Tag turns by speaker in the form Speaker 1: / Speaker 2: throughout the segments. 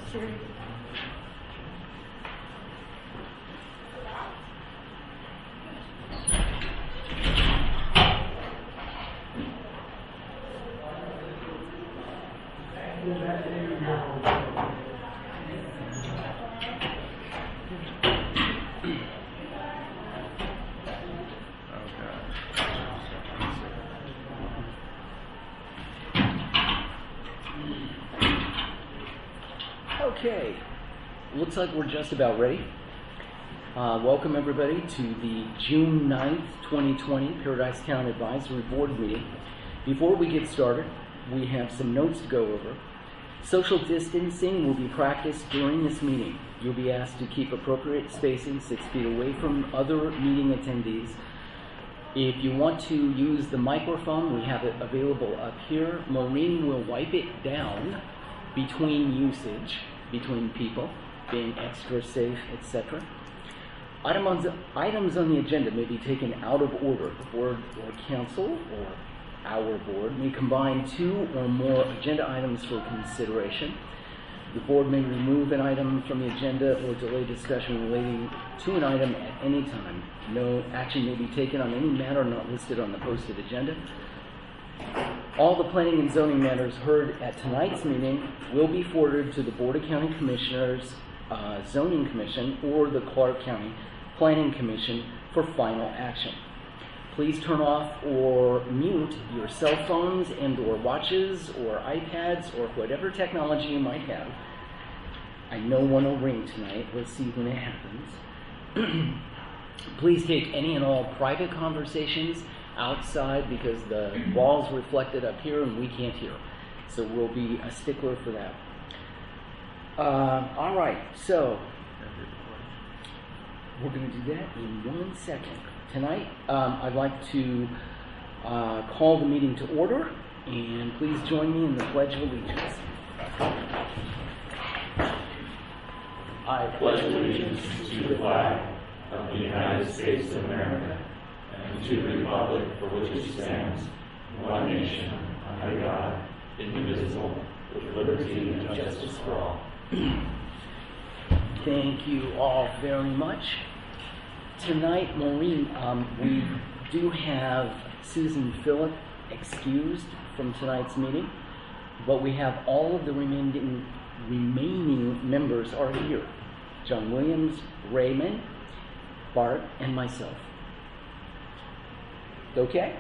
Speaker 1: Sherry.
Speaker 2: Okay, looks like we're just about ready. Welcome everybody to the June 9th, 2020 Paradise Town Advisory Board meeting. Before we get started, we have some notes to go over. Social distancing will be practiced during this meeting. You'll be asked to keep appropriate spacing 6 feet away from other meeting attendees. If you want to use the microphone, we have it available up here. Maureen will wipe it down between usage, between people, being extra safe, etc. Items on the agenda may be taken out of order. The board or council or our board may combine 2 or more agenda items for consideration. The board may remove an item from the agenda or delay discussion relating to an item at any time. No action may be taken on any matter not listed on the posted agenda. All the planning and zoning matters heard at tonight's meeting will be forwarded to the Board of County Commissioners, Zoning Commission, or the Clark County Planning Commission for final action. Please turn off or mute your cell phones and or watches or iPads or whatever technology you might have. I know one will ring tonight. Let's see when it happens. Please take any and all private conversations outside because the wall's reflected up here and we can't hear. So we'll be a stickler for that. All right, so we're going to do that in 1 second. Tonight, I'd like to call the meeting to order, and please join me in the Pledge of Allegiance.
Speaker 3: I pledge allegiance to the flag of the United States of America and to the republic for which it stands, one nation, under God, indivisible, with liberty and justice for all.
Speaker 2: Thank you all very much. Tonight, Maureen, we do have Susan Phillip excused from tonight's meeting, but we have all of the remaining members are here. John Williams, Raymond, Bart, and myself. Okay?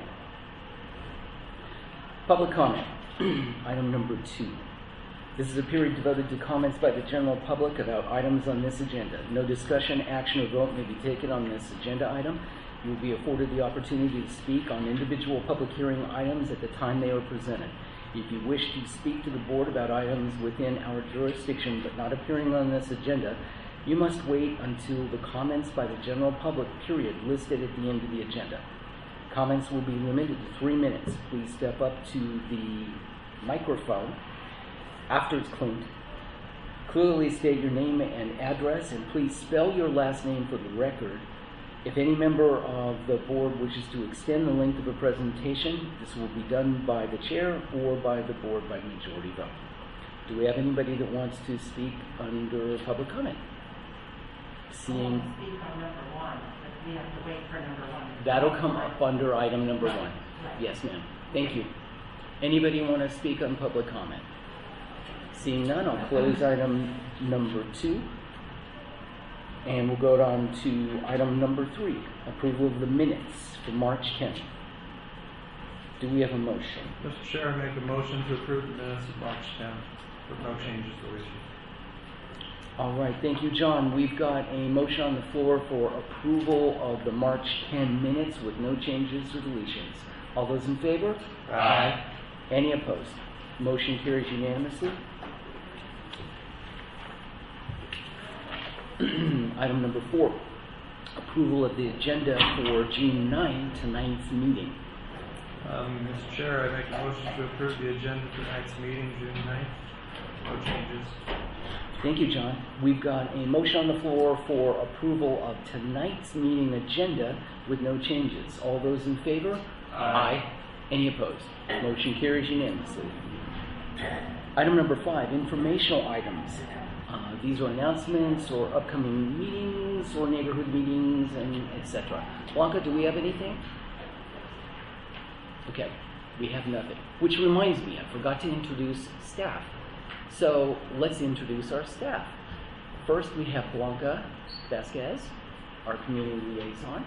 Speaker 2: Public comment. Item number 2. This is a period devoted to comments by the general public about items on this agenda. No discussion, action, or vote may be taken on this agenda item. You will be afforded the opportunity to speak on individual public hearing items at the time they are presented. If you wish to speak to the board about items within our jurisdiction but not appearing on this agenda, you must wait until the comments by the general public period listed at the end of the agenda. Comments will be limited to 3 minutes. Please step up to the microphone after it's cleaned. Clearly state your name and address, and please spell your last name for the record. If any member of the board wishes to extend the length of a presentation, this will be done by the chair or by the board by majority vote. Do we have anybody that wants to speak under public comment? Seeing.
Speaker 1: Speak on number 1, but we have to wait for number 1.
Speaker 2: That'll come up under item number 1. Yes, ma'am. Thank you. Anybody want to speak on public comment? Seeing none, I'll close item number 2. And we'll go on to item number 3, approval of the minutes for March 10th. Do we have a motion?
Speaker 4: Mr. Chair, I make a motion to approve the minutes of March 10th with no changes or issues.
Speaker 2: All right, thank you, John. We've got a motion on the floor for approval of the March 10 minutes with no changes or deletions. All those in favor?
Speaker 4: Aye.
Speaker 2: Any opposed? Motion carries unanimously. Item number 4, approval of the agenda for June 9 tonight's meeting.
Speaker 4: Mr. Chair, I make a motion to approve the agenda for tonight's meeting, June 9th. No changes.
Speaker 2: Thank you, John. We've got a motion on the floor for approval of tonight's meeting agenda with no changes. All those in favor?
Speaker 4: Aye.
Speaker 2: Any opposed? Motion carries unanimously. Item number 5, informational items. These are announcements or upcoming meetings or neighborhood meetings and etc. Blanca, do we have anything? Okay, we have nothing. Which reminds me, I forgot to introduce staff. So let's introduce our staff. First, we have Blanca Vasquez, our community liaison.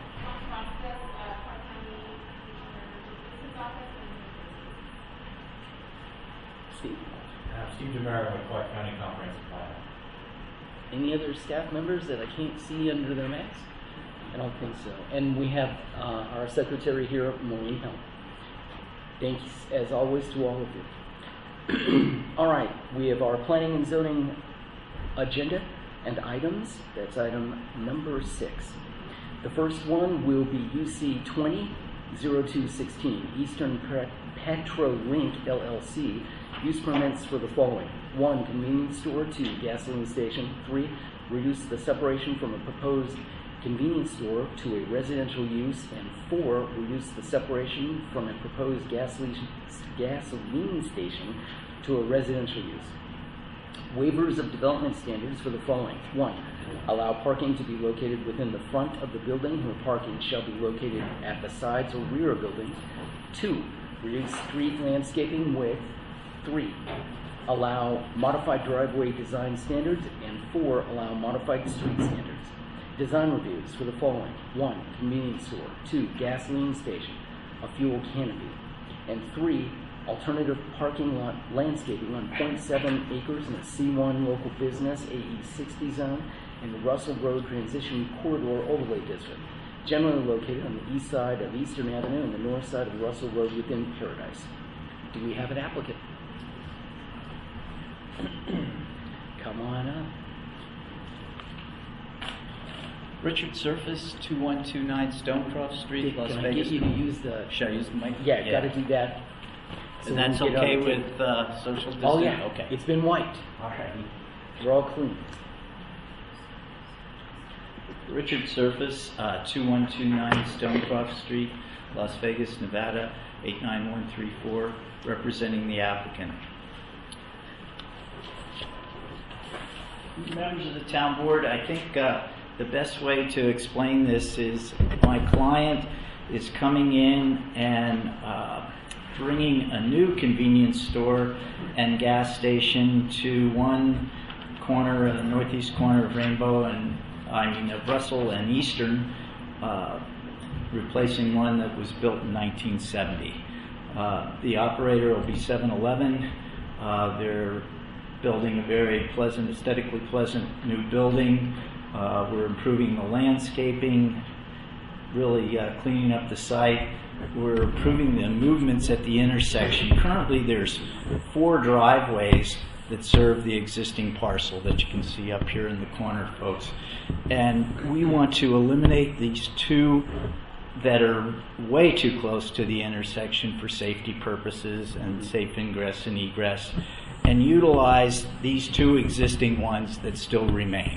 Speaker 2: Steve.
Speaker 3: Steve DeMera with Clark County Comprehensive Plan.
Speaker 2: Any other staff members that I can't see under their masks? I don't think so. And we have our secretary here, Maureen Helm. Thanks, as always, to all of you. All right, we have our planning and zoning agenda and items. That's item number 6. The first one will be UC 20-0216, Eastern Petro Link LLC. Use permits for the following: 1, convenience store; 2, gasoline station; 3, reduce the separation from a proposed convenience store to a residential use; and 4, reduce the separation from a proposed gasoline station to a residential use. Waivers of development standards for the following: 1, allow parking to be located within the front of the building where parking shall be located at the sides or rear of buildings. 2, reduce street landscaping width. 3, allow modified driveway design standards. And 4, allow modified street standards. Design reviews for the following: 1, convenience store; 2, gasoline station, a fuel canopy; and 3, alternative parking lot landscaping on 0.7 acres in a C1 local business AE60 zone in the Russell Road Transition Corridor Overlay District, generally located on the east side of Eastern Avenue and the north side of Russell Road within Paradise. Do we have an applicant? Come on up.
Speaker 5: Richard Surface, 2129 Stonecroft Street, Las
Speaker 2: Can
Speaker 5: Vegas.
Speaker 2: I get you to use the...
Speaker 5: Should I use the mic?
Speaker 2: Yeah, gotta do that.
Speaker 5: And that's
Speaker 2: we can get
Speaker 5: okay
Speaker 2: on the tape.
Speaker 5: with social distancing?
Speaker 2: Oh yeah,
Speaker 5: Okay.
Speaker 2: It's been wiped.
Speaker 5: All right.
Speaker 2: They're all clean.
Speaker 5: Richard Surface, 2129 Stonecroft Street, Las Vegas, Nevada, 89134, representing the applicant. Members of the town board, I think the best way to explain this is my client is coming in and bringing a new convenience store and gas station to one corner, the northeast corner of Rainbow and of Russell and Eastern, replacing one that was built in 1970. The operator will be 7-Eleven. They're building a very pleasant, aesthetically pleasant new building. We're improving the landscaping, really cleaning up the site. We're improving the movements at the intersection. Currently there's 4 driveways that serve the existing parcel that you can see up here in the corner, folks. And we want to eliminate these 2 that are way too close to the intersection for safety purposes and safe ingress and egress, and utilize these 2 existing ones that still remain.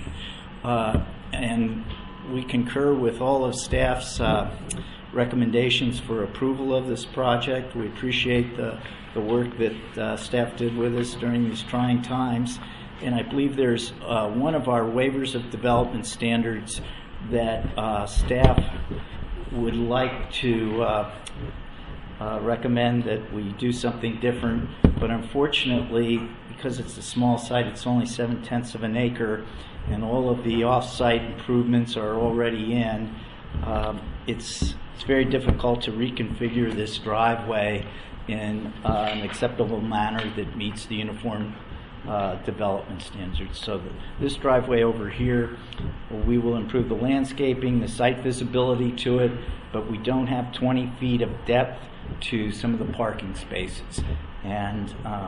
Speaker 5: And we concur with all of staff's recommendations for approval of this project. We appreciate the work that staff did with us during these trying times. And I believe there's one of our waivers of development standards that staff would like to recommend that we do something different. But unfortunately, because it's a small site, it's only 7/10 of an acre, and all of the off-site improvements are already in, it's very difficult to reconfigure this driveway in an acceptable manner that meets the uniform development standards. So this driveway over here, we will improve the landscaping, the site visibility to it, but we don't have 20 feet of depth to some of the parking spaces. And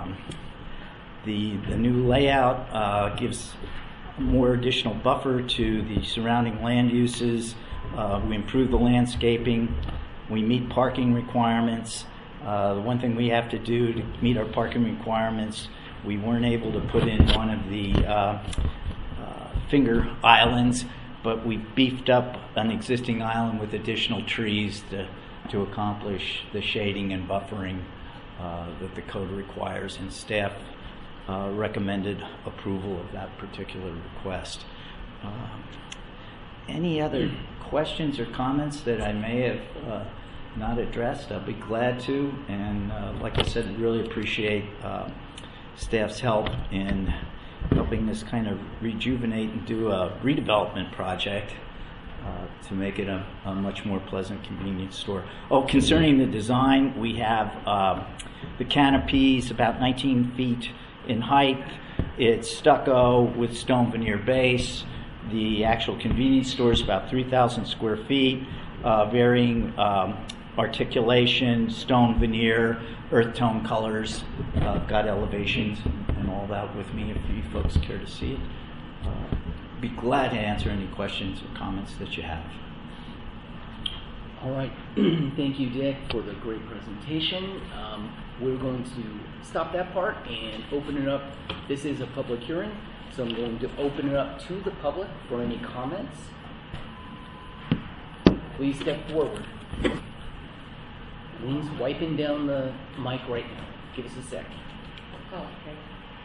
Speaker 5: the new layout gives more additional buffer to the surrounding land uses. We improve the landscaping. We meet parking requirements. The one thing we have to do to meet our parking requirements, we weren't able to put in one of the finger islands, but we beefed up an existing island with additional trees to accomplish the shading and buffering that the code requires. And staff recommended approval of that particular request. Any other questions or comments that I may have not addressed? I'll be glad to, and like I said, really appreciate staff's help in helping us kind of rejuvenate and do a redevelopment project to make it a much more pleasant convenience store. Oh, concerning the design, we have the canopies about 19 feet in height. It's stucco with stone veneer base. The actual convenience store is about 3,000 square feet, varying articulation, stone veneer, earth tone colors. I've got elevations and all that with me if you folks care to see it. Be glad to answer any questions or comments that you have.
Speaker 2: All right. Thank you, Dick, for the great presentation. We're going to stop that part and open it up. This is a public hearing, so I'm going to open it up to the public for any comments. Please step forward. Lean's wiping down the mic right now. Give us a sec.
Speaker 1: Oh, okay.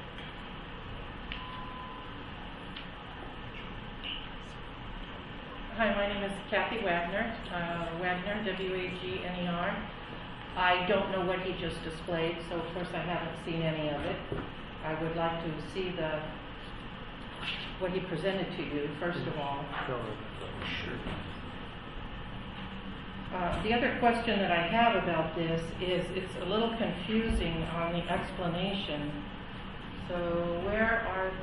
Speaker 1: Hi, my name is Kathy Wagner, Wagner, W-A-G-N-E-R. I don't know what he just displayed, so of course I haven't seen any of it. I would like to see what he presented to you, first of all.
Speaker 4: Sure.
Speaker 1: The other question that I have about this is it's a little confusing on the explanation. So where are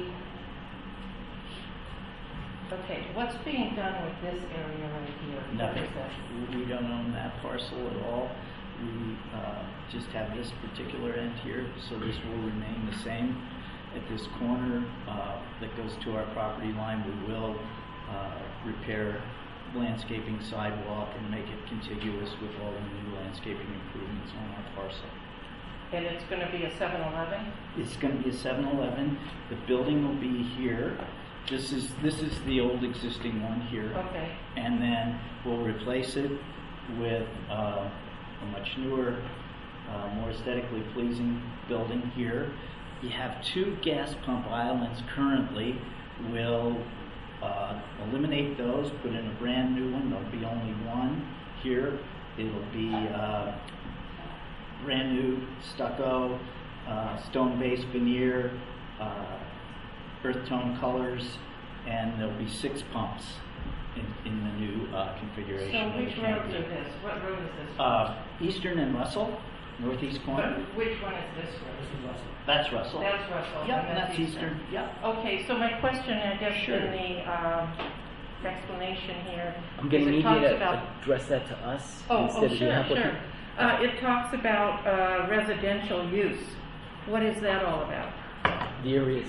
Speaker 1: okay, what's being done with this area right here?
Speaker 5: Nothing.
Speaker 1: What is that?
Speaker 5: We don't own that parcel at all. We just have this particular end here, so this will remain the same. At this corner that goes to our property line, we will repair landscaping sidewalk and make it contiguous with all the new landscaping improvements on our parcel.
Speaker 1: And it's going to be a 7-Eleven?
Speaker 5: It's going to be a 7-Eleven. The building will be here. This is the old existing one here.
Speaker 1: Okay.
Speaker 5: And then we'll replace it with a much newer, more aesthetically pleasing building here. You have 2 gas pump islands currently. We'll eliminate those, put in a brand new one. There'll be only one here. It'll be brand new stucco, stone base veneer, earth tone colors, and there'll be 6 pumps in the new configuration.
Speaker 1: So which roads are this? What road is this?
Speaker 5: Eastern and Russell, northeast corner.
Speaker 1: But which one is this road?
Speaker 5: That's Russell.
Speaker 1: That's Russell.
Speaker 5: Yep,
Speaker 1: and
Speaker 5: that's Eastern. Yep.
Speaker 1: Okay, so my question, I guess,
Speaker 5: Sure.
Speaker 1: in the explanation here,
Speaker 2: I'm going to
Speaker 1: is
Speaker 2: need
Speaker 1: it talks
Speaker 2: you to
Speaker 1: about.
Speaker 2: address that to us
Speaker 1: Oh,
Speaker 2: instead of the
Speaker 1: sure,
Speaker 2: applicant.
Speaker 1: sure. It talks about residential use. What is that all about?
Speaker 2: The area is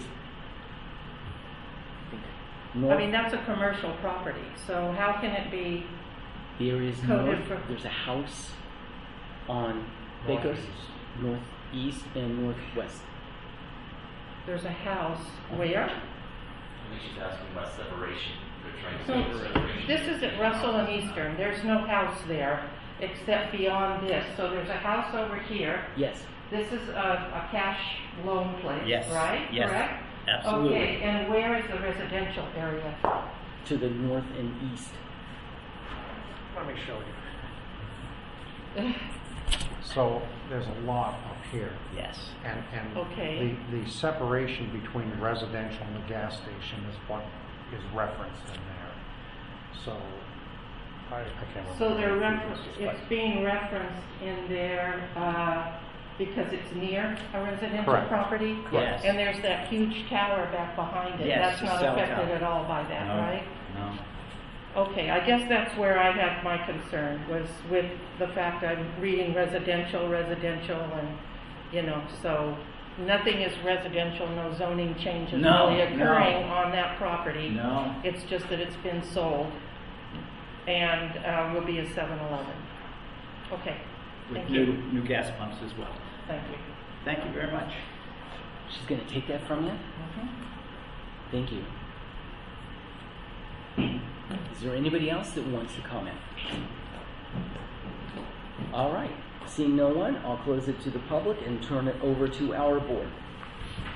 Speaker 2: north.
Speaker 1: I mean, that's a commercial property, so how can it be?
Speaker 2: The area is
Speaker 1: coded
Speaker 2: north.
Speaker 1: for-
Speaker 2: There's a house on Baker, northeast and northwest.
Speaker 1: There's a house where?
Speaker 6: I think she's asking about separation. They're trying to
Speaker 1: So
Speaker 6: do separation.
Speaker 1: this is at Russell and Eastern. There's no house there except beyond this. So there's a house over here.
Speaker 2: Yes.
Speaker 1: This is a cash loan place,
Speaker 5: Yes.
Speaker 1: right?
Speaker 5: Yes.
Speaker 1: Correct?
Speaker 5: Absolutely.
Speaker 1: Okay, and where is the residential area?
Speaker 2: To the north and east.
Speaker 7: Let me show you. So there's a lot up here,
Speaker 5: Yes.
Speaker 7: and
Speaker 1: Okay.
Speaker 7: the separation between the residential and the gas station is what is referenced in there. So I can't remember.
Speaker 1: So they're
Speaker 7: what it is, but-
Speaker 1: it's being referenced in there because it's near a residential
Speaker 7: Correct.
Speaker 1: property?
Speaker 5: Yes.
Speaker 1: And there's that huge tower back behind it.
Speaker 5: Yes,
Speaker 1: That's
Speaker 5: the
Speaker 1: not
Speaker 5: cell
Speaker 1: affected
Speaker 5: tower.
Speaker 1: at all by that,
Speaker 5: No.
Speaker 1: right?
Speaker 5: No.
Speaker 1: Okay, I guess that's where I had my concern, was with the fact I'm reading residential, and, so nothing is residential, no zoning changes
Speaker 5: No,
Speaker 1: really occurring
Speaker 5: no.
Speaker 1: on that property.
Speaker 5: No.
Speaker 1: It's just that it's been sold and will be a 7-Eleven. Okay,
Speaker 5: With
Speaker 1: thank you.
Speaker 5: new gas pumps as well.
Speaker 1: Thank you.
Speaker 5: Thank you very much.
Speaker 2: She's going to take that from you?
Speaker 1: Mhm.
Speaker 2: Thank you. Is there anybody else that wants to comment? All right. Seeing no one, I'll close it to the public and turn it over to our board.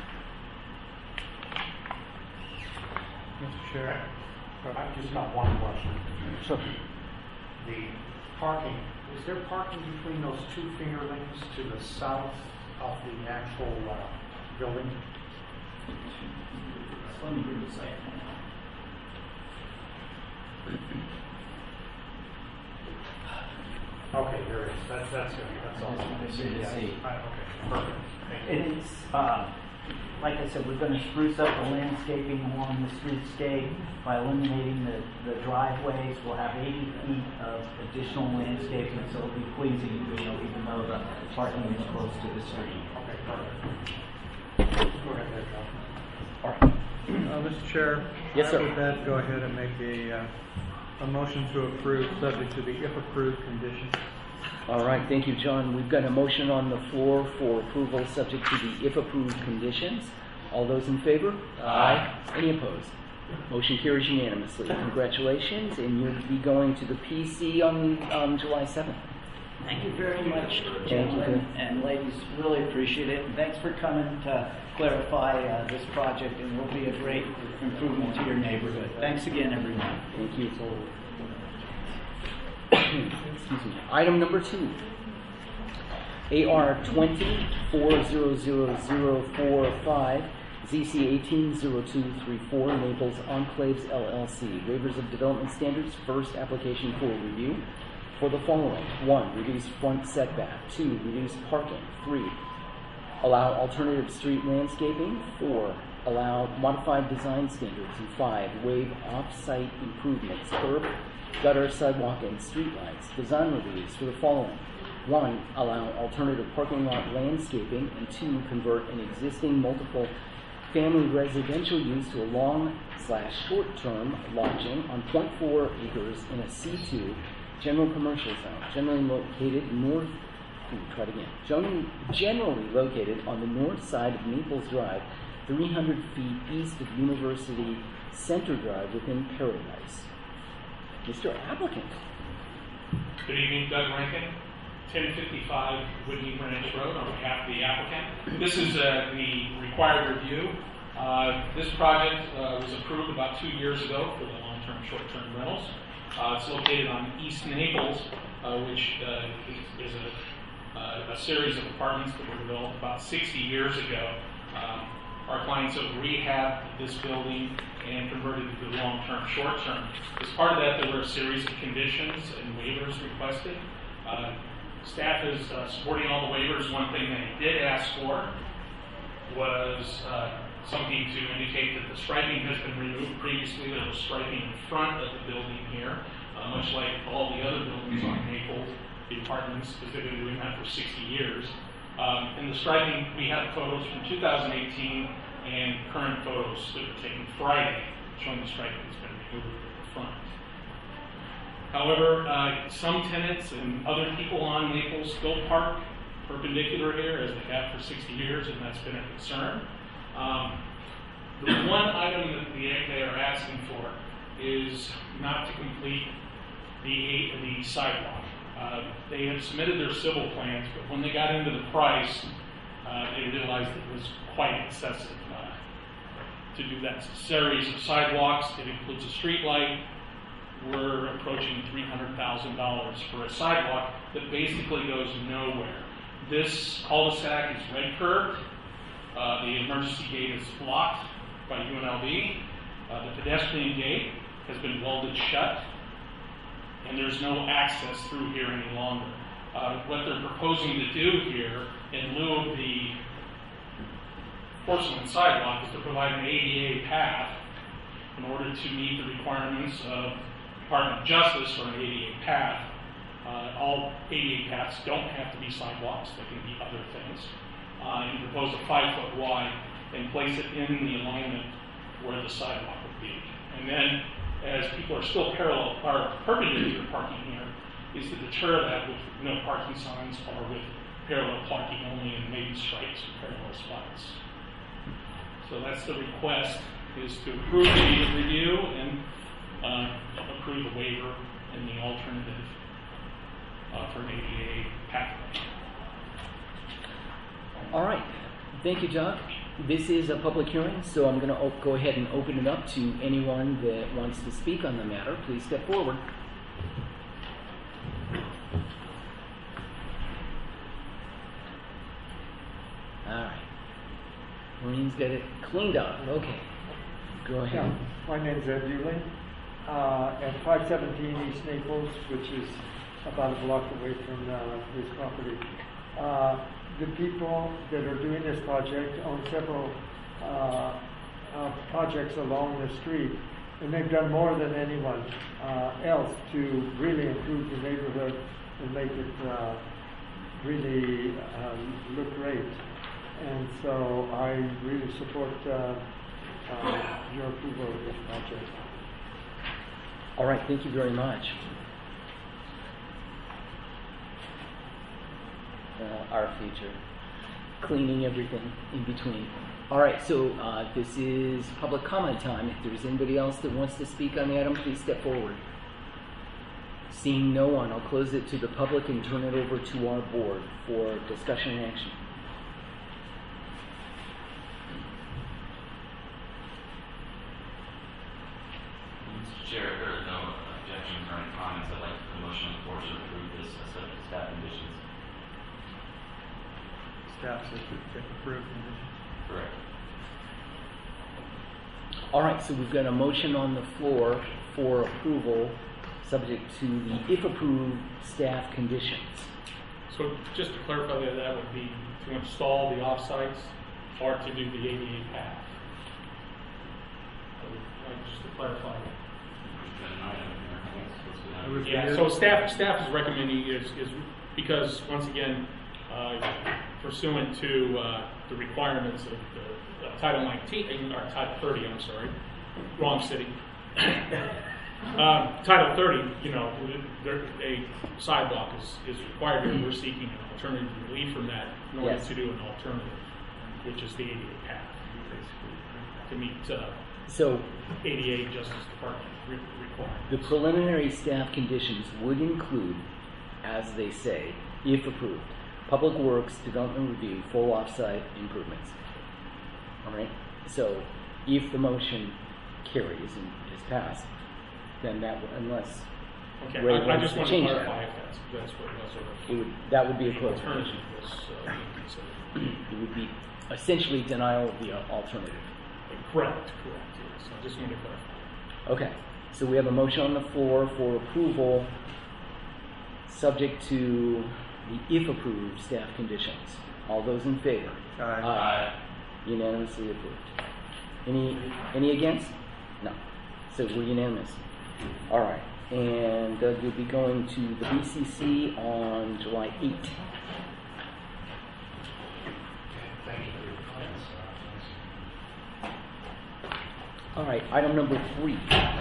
Speaker 4: Mr. Chair?
Speaker 7: I've just got one question.
Speaker 2: Sure.
Speaker 7: The parking, is there parking between those two fingerlings to the south of the actual building?
Speaker 5: Let me read the site.
Speaker 7: Okay, there is. That's good. That's all.
Speaker 5: That's what I said, see.
Speaker 7: Okay, perfect. Thank you.
Speaker 8: It is, like I said, we're going to spruce up the landscaping along the streetscape by eliminating the driveways. We'll have 80 feet of additional landscaping, so it'll be pleasing, even though the parking is close to the street.
Speaker 7: Okay, perfect. Go ahead there, John.
Speaker 2: All right.
Speaker 4: Mr. Chair?
Speaker 2: Yes, sir.
Speaker 4: I would then go ahead and make a motion to approve, subject to the if approved conditions.
Speaker 2: All right, thank you, John. We've got a motion on the floor for approval subject to the if approved conditions. All those in favor? Aye. Any opposed? Motion carries unanimously. Congratulations, and you'll be going to the PC on July 7th.
Speaker 8: Thank you very much,
Speaker 2: Thank
Speaker 8: gentlemen
Speaker 2: you.
Speaker 8: and ladies. Really appreciate it. And thanks for coming to clarify this project, and it will be a great improvement to your neighborhood. Thanks again, everyone.
Speaker 2: Thank you. Excuse me. Item number 2. AR 20400045, ZC 180234, Naples Enclaves LLC. Waivers of development standards. First application for review for the following: 1. Reduce front setback. 2. Reduce parking. 3. Allow alternative street landscaping. 4. Allow modified design standards. And 5. Waive off-site improvements, curb, gutter, sidewalk, and streetlights. Design reviews for the following: 1. Allow alternative parking lot landscaping, and 2. Convert an existing multiple family residential use to a long/short-term lodging on 0.4 acres in a C2 general commercial zone, generally located on the north side of Naples Drive, 300 feet east of University Center Drive within Paradise. Mr. Applicant.
Speaker 9: Good evening, Doug Rankin, 1055 Whitney Branch Road, on behalf of the applicant. This is the required review. This project was approved about 2 years ago for the long-term, short-term rentals. It's located on East Naples, which is a series of apartments that were developed about 60 years ago. Our clients have rehabbed this building and converted it to long-term, short-term. As part of that, there were a series of conditions and waivers requested. Staff is supporting all the waivers. One thing they did ask for was something to indicate that the striping has been removed. Previously, there was striping in front of the building here, much like all the other buildings on Naples, the apartments, because they've been doing that for 60 years. In the striping, we have photos from 2018 and current photos that were taken Friday showing the striping has been removed at the front. However, some tenants and other people on Naples still park perpendicular here, as they have for 60 years, and that's been a concern. The one item that they are asking for is not to complete the sidewalk. They had submitted their civil plans, but when they got into the price, they realized it was quite excessive to do that series of sidewalks. It includes a street light. We're approaching $300,000 for a sidewalk that basically goes nowhere. This cul-de-sac is red curved. The emergency gate is blocked by UNLV. The pedestrian gate has been welded shut, and there's no access through here any longer. What they're proposing to do here, in lieu of the porcelain sidewalk, is to provide an ADA path in order to meet the requirements of Department of Justice for an ADA path. All ADA paths don't have to be sidewalks, they can be other things. And propose a 5-foot wide and place it in the alignment where the sidewalk would be. And then, as people are still perpendicular parking here, is to deter that with no parking signs or with parallel parking only and maybe stripes or parallel spots. So that's the request, is to approve the review and approve the waiver and the alternative for an ADA pathway.
Speaker 2: All right. Thank you, Doug. this is a public hearing, so I'm going to go ahead and open it up to anyone that wants to speak on the matter. Please step forward. All right. Maureen's got it cleaned up. Okay. Go ahead.
Speaker 10: Yeah, my name's Ed Euling, at 517 East Naples, which is about a block away from this property. The people that are doing this project own several projects along the street, and they've done more than anyone else to really improve the neighborhood and make it really look great. And so I really support your approval of this project.
Speaker 2: All right, thank you very much. Our future, cleaning everything in between. All right, so this is public comment time. If there's anybody else that wants to speak on the item, please step forward. Seeing no one, I'll close it to the public and turn it over to our board for discussion and action.
Speaker 6: Mr. Chair, if there are no objections or any comments, I'd like the motion on the floor to approve this subject to staff conditions.
Speaker 4: Staff says to approve conditions.
Speaker 6: Correct.
Speaker 2: All right, so we've got a motion on the floor for approval subject to the, if approved, staff conditions.
Speaker 9: So just to clarify that would be to install the off-sites or to do the ADA path. Just to clarify. Yeah, so staff is recommending is because once again, pursuant to the requirements of the Title 19 or Title 30, I'm sorry, wrong city. Title 30, a sidewalk is required, and we're seeking an alternative relief from that in order to do an alternative, which is the ADA path, to meet
Speaker 2: so
Speaker 9: ADA Justice Department requirements.
Speaker 2: The preliminary staff conditions would include, as they say, if approved, Public Works Development Review, full off-site improvements. All right. So, if the motion carries and is passed, then that would, unless
Speaker 9: okay,
Speaker 2: Ray
Speaker 9: I
Speaker 2: wants
Speaker 9: just
Speaker 2: to
Speaker 9: want to
Speaker 2: change
Speaker 9: clarify
Speaker 2: that,
Speaker 9: if that's what sort of
Speaker 2: that would be a close
Speaker 9: alternative
Speaker 2: condition.
Speaker 9: was.
Speaker 2: It would be essentially denial of the alternative.
Speaker 9: Correct. Yes. I just wanted to clarify.
Speaker 2: Okay. So we have a motion on the floor for approval, subject to the if approved staff conditions. All those in favor?
Speaker 4: Aye.
Speaker 2: Unanimously approved. Any against? No. So we're unanimous. All right. And Doug will be going to the BCC on July 8th. All right, item number 3.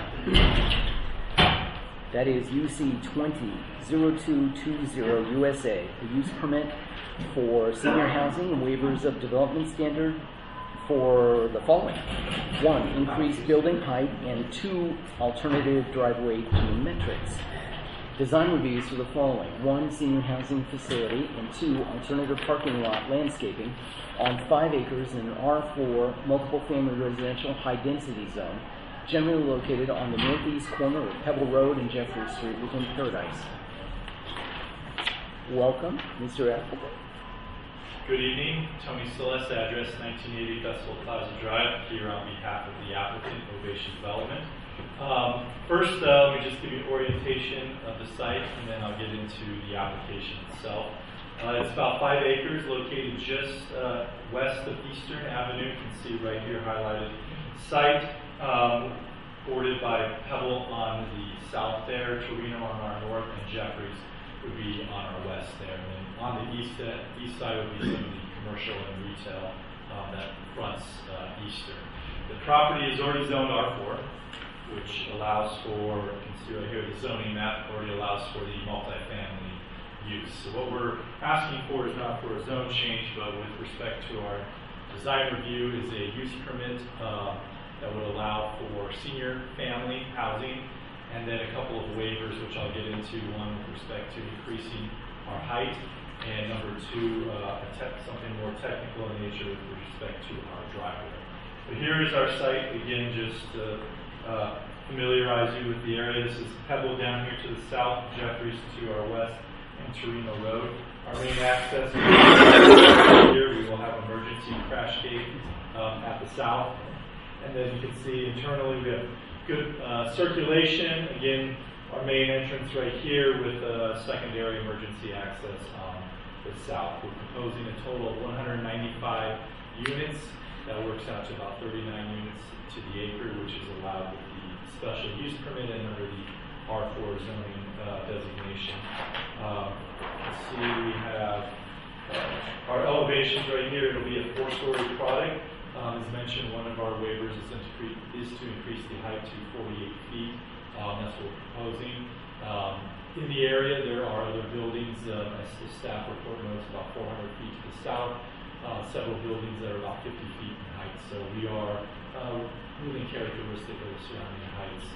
Speaker 2: That is UC 20-0220 USA, a use permit for senior housing and waivers of development standard for the following. 1, increased building height, and 2, alternative driveway geometrics. Design reviews for the following. 1, senior housing facility, and 2, alternative parking lot landscaping on 5 acres in an R4 multiple family residential high density zone, generally located on the northeast corner of Pebble Road and Jeffrey Street within Paradise. Welcome, Mr. Appleton.
Speaker 11: Good evening. Tony Celeste, address 1980 Festival Plaza Drive, here on behalf of the applicant, Ovation Development. First, let me just give you an orientation of the site, and then I'll get into the application itself. It's about 5 acres, located just west of Eastern Avenue. You can see right here highlighted. Site bordered by Pebble on the south there, Torino on our north, and Jeffries would be on our west there. And then on the east side would be some of the commercial and retail that fronts Eastern. The property is already zoned R4, which allows for, you can see right here, the zoning map already allows for the multifamily use. So what we're asking for is not for a zone change, but with respect to our design review is a use permit that would allow for senior family housing, and then a couple of waivers, which I'll get into, one with respect to increasing our height, and number two, something more technical in nature with respect to our driveway. But here is our site, again, just to familiarize you with the area. This is Pebble down here to the south, Jeffries to our west, and Torino Road. Our main access here, we will have emergency crash gate at the south. And then you can see internally we have good circulation. Again, our main entrance right here with secondary emergency access on the south. We're proposing a total of 195 units. That works out to about 39 units to the acre, which is allowed with the special use permit and under the R4 zoning designation. Let's see, we have our elevations right here. It'll be a 4-story product. As mentioned, one of our waivers is to increase the height to 48 feet. That's what we're proposing. In the area, there are other buildings, as the staff report notes, about 400 feet to the south. Several buildings that are about 50 feet in height. So we are really characteristic of the surrounding heights.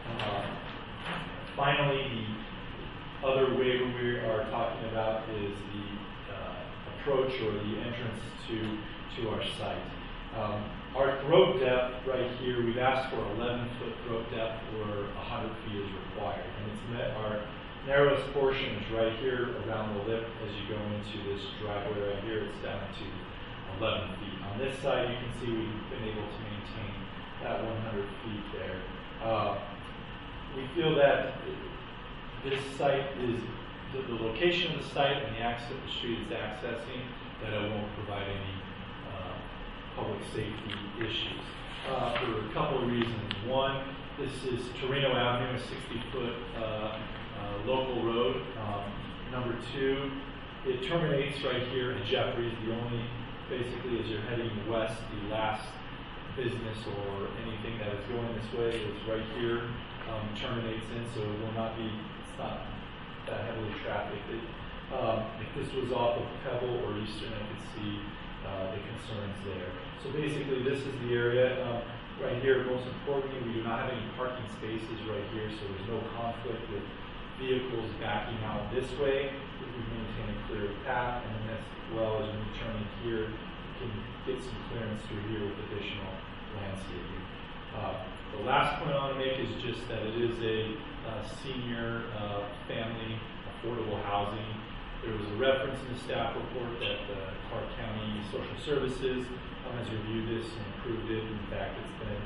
Speaker 11: Finally, the other waiver we are talking about is the approach or the entrance to our site. Our throat depth right here, we've asked for 11-foot throat depth where 100 feet is required. And it's met, our narrowest portion is right here around the lip as you go into this driveway right here. It's down to 11 feet. On this side, you can see we've been able to maintain that 100 feet there. We feel that this site is, the location of the site and the access the street is accessing, that it won't provide any public safety issues. For a couple of reasons. One, this is Torino Avenue, a 60-foot local road. Number two, it terminates right here in Jeffries. The only, basically, as you're heading west, the last business or anything that is going this way is right here, terminates in, so it will not be, it's not that heavily trafficked. If this was off of Pebble or Eastern, I could see the concerns there. So basically, this is the area. Right here, most importantly, we do not have any parking spaces right here, so there's no conflict with vehicles backing out this way. We maintain a clear path, and then as well as when you turn in here, you can get some clearance through here with additional landscaping. The last point I want to make is just that it is a senior family affordable housing. There was a reference in the staff report that Clark County Social Services has reviewed this and approved it. In fact, it's been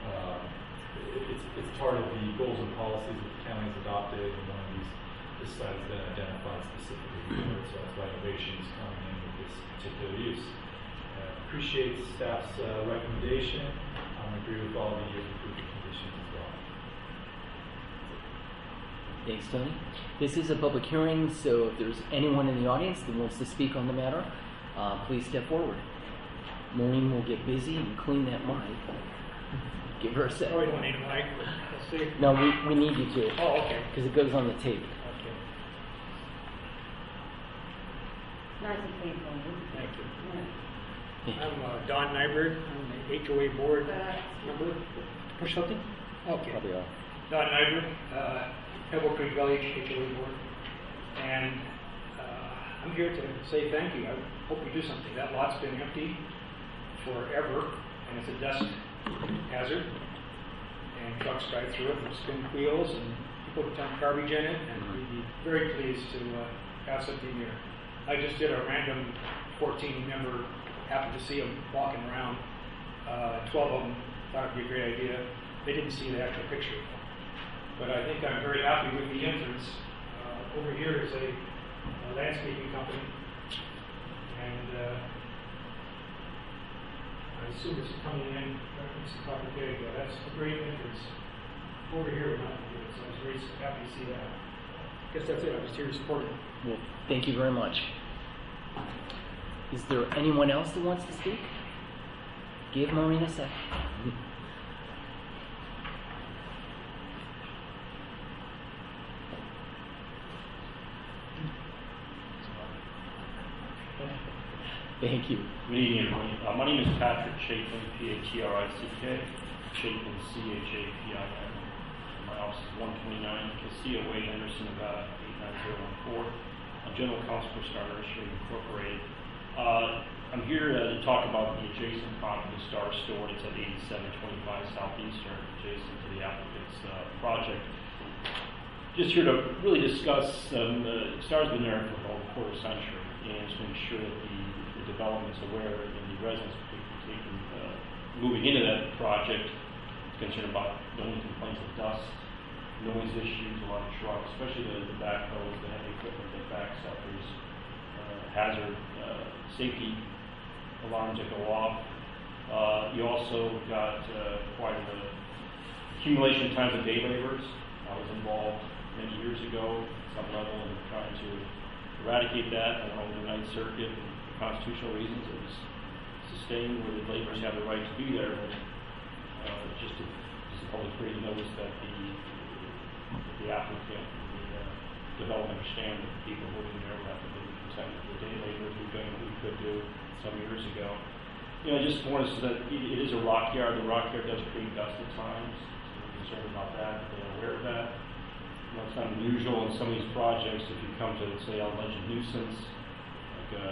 Speaker 11: it's part of the goals and policies that the county has adopted, and one of this site has been identified specifically for it. So that's why innovation is coming in with this particular use. Appreciate staff's recommendation. Agree with all the approved conditions as well.
Speaker 2: Thanks, Tony. This is a public hearing, so if there's anyone in the audience that wants to speak on the matter, please step forward. Maureen will get busy and clean that mic. Give her a sec.
Speaker 12: Oh, we don't need a mic. Let's see.
Speaker 2: No, we need you to.
Speaker 12: Oh, okay.
Speaker 2: Because it goes on the tape.
Speaker 12: Okay.
Speaker 13: Nice and clean for you.
Speaker 12: Thank you.
Speaker 13: Yeah.
Speaker 12: I'm Don Nyberg. I'm the HOA board member. Push something? Okay.
Speaker 2: Probably all.
Speaker 12: Don Nyberg, Pebble Creek Village HOA board. And I'm here to say thank you. I hope you do something. That lot's been empty forever, and it's a dust hazard. And trucks drive through it and spin wheels, and people dump garbage in it, and we'd be very pleased to have something here. I just did a random 14-member, happened to see them walking around. 12 of them thought it'd be a great idea. They didn't see the actual picture. But I think I'm very happy with the entrance. Over here is a landscaping company, and I assume it's coming in, it's a proper day, but that's a great entrance. Over here, we're not good, so I was very happy to see that. I guess that's it. I was here to support it.
Speaker 2: Well, thank you very much. Is there anyone else that wants to speak? Give Maureen a sec. Thank you.
Speaker 14: Good evening, everyone. My name is Patrick Chapin, P-A-T-R-I-C-K, Chapin, C-H-A-P-I-N. My office is 129 Casilla Way, Henderson, Nevada, 89014. I'm General Counsel for Star Nursery Incorporated. I'm here to talk about the adjacent property, Star Store. It's at 8725 Southeastern, adjacent to the applicant's project. Just here to really discuss, Star's been there for about a quarter century, and to ensure that the development's aware and the residents moving into that project is concerned about the only complaints of dust, noise issues, a lot of trucks, especially the backhoes, the heavy equipment that backs up. There's hazard safety alarms that go off. You also got quite an accumulation of times of day laborers. I was involved many years ago at some level in trying to eradicate that along the Ninth Circuit and for constitutional reasons. It was sustained where the laborers have the right to be there, but just to public create notice that the applicant and the developer understand that the people living there have to be content with the day laborers. We've done what we could do some years ago. I just wanted to say that it is a rock yard. The rock yard does create dust at times. So we're concerned about that. They're aware of that. It's not unusual in some of these projects if you come to, say, a alleged nuisance, like a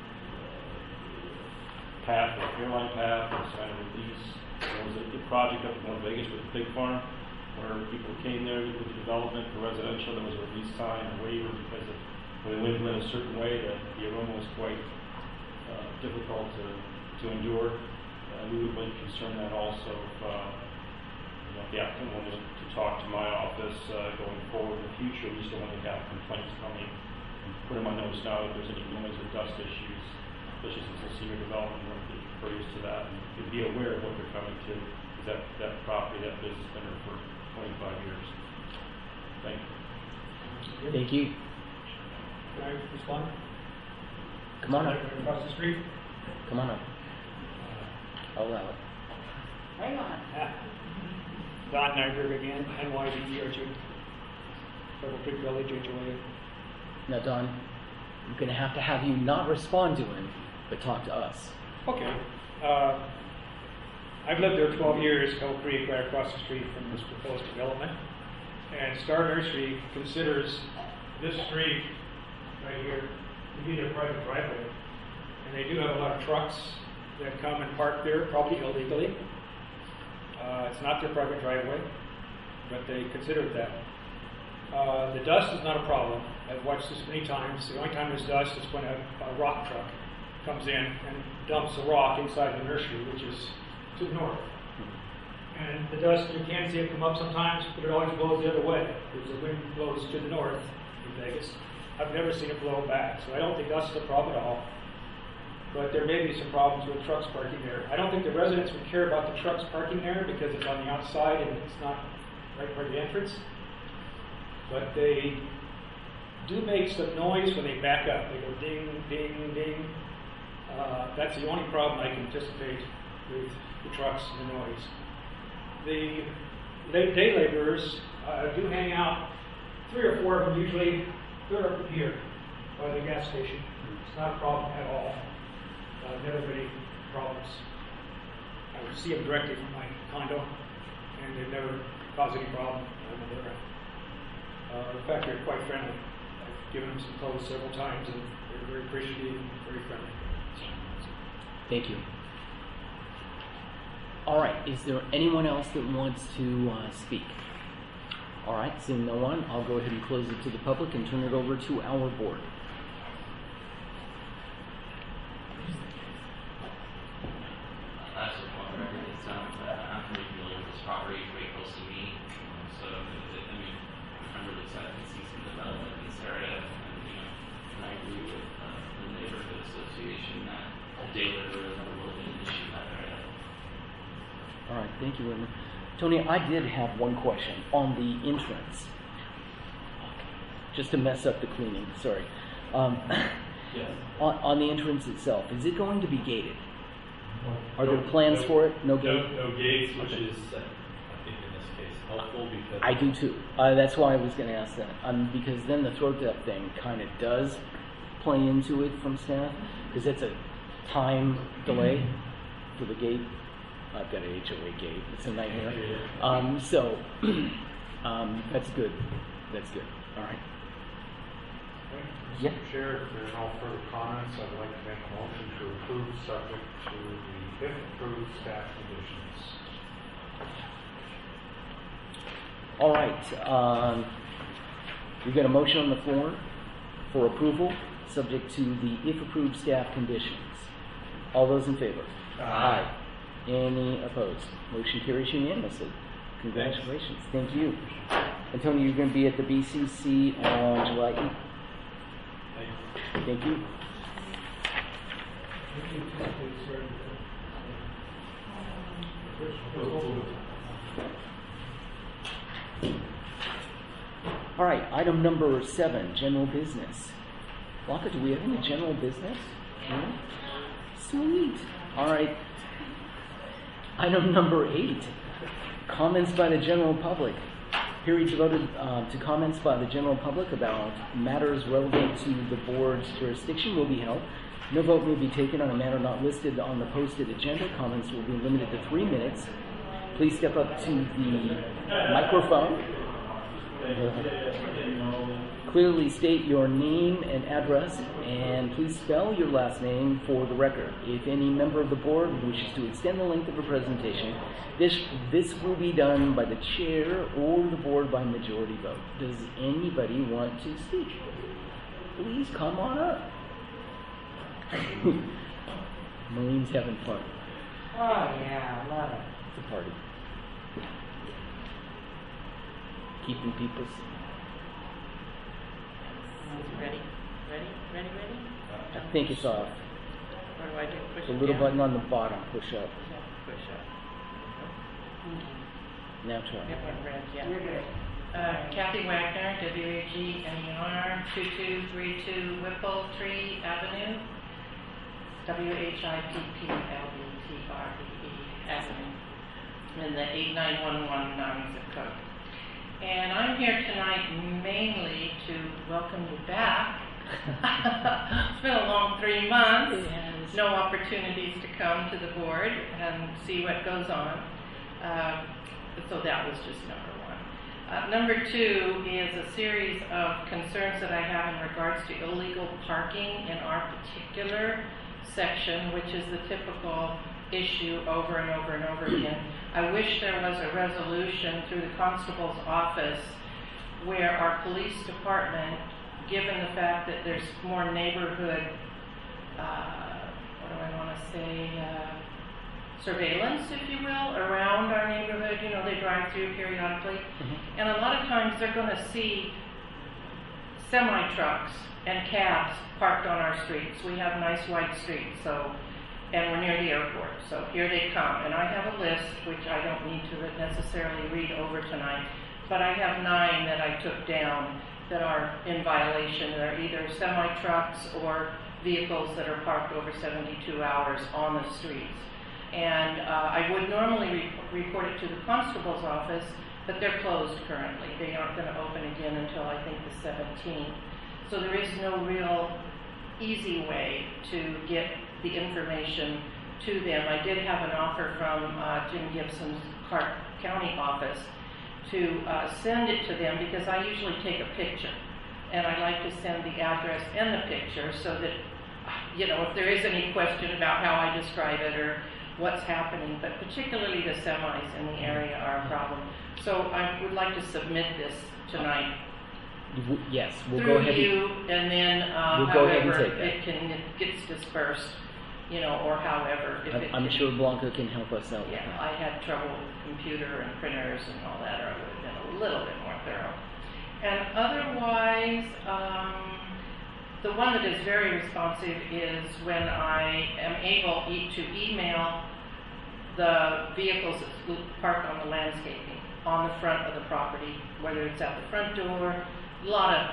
Speaker 14: path, like airline path, or sign a release. There was a project up in North Vegas with the pig farm where people came there with development for residential. There was a release sign, a waiver, because of when the wind went a certain way, that the aroma was quite difficult to endure. We would be concerned that also if the applicant wanted to talk to my office going forward in the future, we just don't want to have complaints coming and put them on notice now if there's any noise or dust issues, especially since it's senior development, we want to get curious to that and be aware of what they're coming to. That property, that business has been there for 25 years. Thank you.
Speaker 2: Thank you.
Speaker 12: Can I respond?
Speaker 2: Come on up.
Speaker 12: Across the street?
Speaker 2: Come on up. I'll allow it.
Speaker 13: Hang on.
Speaker 12: Don Nyberg again, NYDER2, Purple Creek Village, HOA.
Speaker 2: Now, Don, I'm going to have you not respond to him, but talk to us.
Speaker 12: Okay. I've lived there 12 years, Purple Creek, right across the street from this proposed development. And Star Nursery considers this street right here to be their private driveway. And they do have a lot of trucks that come and park there, probably illegally. It's not their private driveway, but they consider it that. The dust is not a problem. I've watched this many times. The only time there's dust is when a rock truck comes in and dumps a rock inside the nursery, which is to the north. And the dust, you can see it come up sometimes, but it always blows the other way, because the wind blows to the north in Vegas. I've never seen it blow back, so I don't think that's the problem at all. But there may be some problems with trucks parking there. I don't think the residents would care about the trucks parking there because it's on the outside and it's not right by the entrance. But they do make some noise when they back up. They go ding, ding, ding. That's the only problem I can anticipate with the trucks and the noise. The day laborers do hang out, 3 or 4 of them usually. They're up here by the gas station. It's not a problem at all. Never been any problems. I would see them directly from my condo, and they've never caused any problem. In fact, they're quite friendly. I've given them some clothes several times, and they're very appreciative and very friendly.
Speaker 2: Thank you. All right, is there anyone else that wants to speak? All right, seeing no one, I'll go ahead and close it to the public and turn it over to our board.
Speaker 6: I'm pretty familiar with this property, it's very close to me. So, I'm really excited to see some development in this area. And I agree with the neighborhood association that day labor is never really been an issue in that area.
Speaker 2: All right, thank you, Whitman. Tony, I did have one question on the entrance. Just to mess up the cleaning, sorry.
Speaker 6: Yes.
Speaker 2: On the entrance itself, is it going to be gated? Are there plans for it? No gate?
Speaker 11: No gates, which is, I think in this case, helpful because...
Speaker 2: I do too. That's why I was going to ask that. Because then the throat death thing kind of does play into it from staff, because it's a time delay for the gate. I've got an HOA gate. It's a nightmare. So that's good. That's good. All right. Yeah.
Speaker 7: Mr. Chair, if there are no further comments, I'd like to make a motion to approve subject to the, if approved, staff conditions.
Speaker 2: All right. We've got a motion on the floor for approval, subject to the if approved staff conditions. All those in favor? Aye. Any opposed? Motion carries unanimously. Congratulations. Thank you. Antonio, you're going to be at the BCC on July 8th. Thank you. All right, item number 7, general business. Blanca, do we have any general business? No? Sweet. All right. Item number 8, comments by the general public. Period devoted to comments by the general public about matters relevant to the board's jurisdiction will be held. No vote may be taken on a matter not listed on the posted agenda. Comments will be limited to 3 minutes. Please step up to the microphone. Clearly state your name and address, and please spell your last name for the record. If any member of the board wishes to extend the length of a presentation, this will be done by the chair or the board by majority vote. Does anybody want to speak? Please come on up. Marine's having fun.
Speaker 15: Oh yeah, I love it.
Speaker 2: It's a party. Keeping people.
Speaker 15: Ready?
Speaker 2: I think it's off.
Speaker 15: What do I do? Push
Speaker 2: The
Speaker 15: it
Speaker 2: little
Speaker 15: down?
Speaker 2: button on the bottom. Push up.
Speaker 15: Push up.
Speaker 2: Now try.
Speaker 15: It went red, yeah.
Speaker 1: You're good. Kathy Wagner, WAGNER, 2232 Whipple Tree Avenue, WHIPPLETREE Avenue, in the 89119 zip code. And I'm here tonight mainly to welcome you back. It's been a long 3 months. No opportunities to come to the board and see what goes on. So that was just number 1. Number 2 is a series of concerns that I have in regards to illegal parking in our particular section, which is the typical issue over and over and over again. I wish there was a resolution through the constable's office where our police department, given the fact that there's more neighborhood, surveillance, if you will, around our neighborhood. You know, they drive through periodically.
Speaker 2: Mm-hmm.
Speaker 1: And a lot of times they're going to see semi-trucks and cabs parked on our streets. We have nice wide streets, and we're near the airport. So here they come. And I have a list, which I don't need to necessarily read over tonight, but I have 9 that I took down that are in violation. They're either semi-trucks or vehicles that are parked over 72 hours on the streets. And I would normally report it to the constable's office, but they're closed currently. They aren't going to open again until I think the 17th. So there is no real easy way to get the information to them. I did have an offer from Jim Gibson's Clark County office to send it to them because I usually take a picture. And I like to send the address and the picture so that, you know, if there is any question about how I describe it or what's happening, but particularly the semis in the area are a problem. So I would like to submit this tonight.
Speaker 2: Yes, we'll
Speaker 1: through
Speaker 2: go ahead
Speaker 1: you, and then
Speaker 2: we'll go ahead and
Speaker 1: however
Speaker 2: take that.
Speaker 1: it gets dispersed, you know, or however. If
Speaker 2: I'm sure Blanca can help us out with
Speaker 1: Yeah,
Speaker 2: that.
Speaker 1: I had trouble with computer and printers and all that, or I would have been a little bit more thorough. And otherwise, the one that is very responsive is when I am able to email the vehicles that parked on the landscaping on the front of the property, whether it's at the front door. A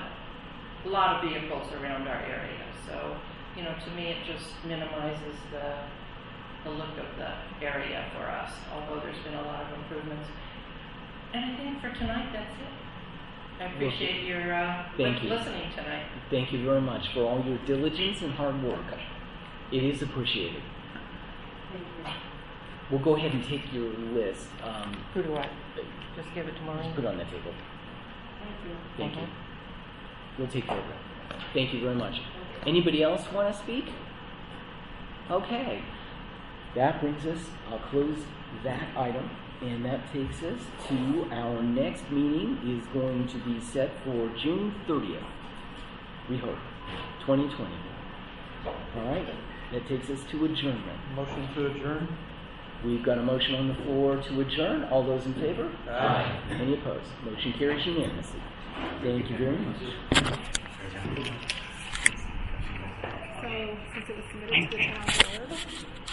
Speaker 1: lot of vehicles around our area. So, you know, to me it just minimizes the look of the area for us, although there's been a lot of improvements. And I think for tonight, that's it. I appreciate your
Speaker 2: Thank you.
Speaker 1: listening tonight.
Speaker 2: Thank you very much for all your diligence and hard work. It is appreciated.
Speaker 15: Thank you.
Speaker 2: We'll go ahead and take your list.
Speaker 15: Who do I? Just give it to Maureen?
Speaker 2: Just put it on the table.
Speaker 15: Thank you.
Speaker 2: Thank you. We'll take care of that. Thank you very much. Anybody else want to speak? Okay. That brings us, I'll close that item, and that takes us to our next meeting is going to be set for June 30th. We hope. 2020. All right. That takes us to adjournment.
Speaker 4: Motion to adjourn?
Speaker 2: We've got a motion on the floor to adjourn. All those in favor?
Speaker 4: Aye.
Speaker 2: Any opposed? Motion carries unanimously. Thank you very much.
Speaker 16: So, since it was submitted to the town board,